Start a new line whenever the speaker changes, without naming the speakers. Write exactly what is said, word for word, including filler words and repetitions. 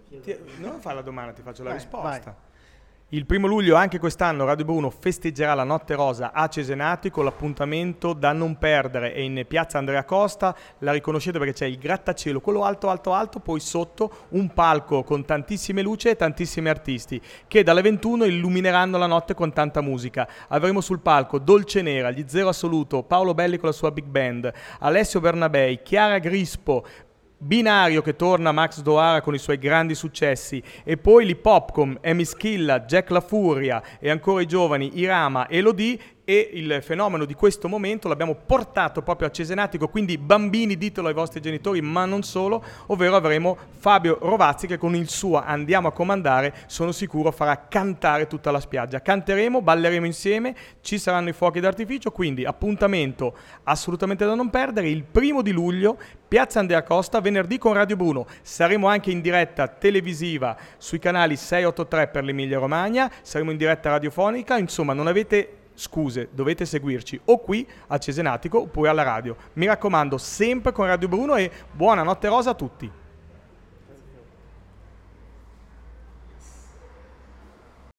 Ti, non fai la domanda, ti faccio la
Vai,
risposta.
vai.
Il primo luglio anche quest'anno Radio Bruno festeggerà la Notte Rosa a Cesenatico, l'appuntamento da non perdere è in piazza Andrea Costa, la riconoscete perché c'è il grattacielo, quello alto alto alto, poi sotto un palco con tantissime luci e tantissimi artisti che dalle ventuno illumineranno la notte con tanta musica. Avremo sul palco Dolce Nera, gli Zero Assoluto, Paolo Belli con la sua big band, Alessio Bernabei, Chiara Grispo, Binario che torna, Max Doara con i suoi grandi successi, e poi l'Hip Hopcom, Emi Schilla, Jack La Furia e ancora i giovani Irama e Elodie. E il fenomeno di questo momento l'abbiamo portato proprio a Cesenatico, quindi bambini ditelo ai vostri genitori, ma non solo, ovvero avremo Fabio Rovazzi che con il suo Andiamo a comandare sono sicuro farà cantare tutta la spiaggia. Canteremo, balleremo insieme, ci saranno i fuochi d'artificio, quindi appuntamento assolutamente da non perdere il primo di luglio, piazza Andrea Costa, venerdì con Radio Bruno. Saremo anche in diretta televisiva sui canali sei otto tre per l'Emilia Romagna, saremo in diretta radiofonica, insomma non avete scuse, dovete seguirci o qui a Cesenatico oppure alla radio. Mi raccomando, sempre con Radio Bruno, e buona Notte Rosa a tutti.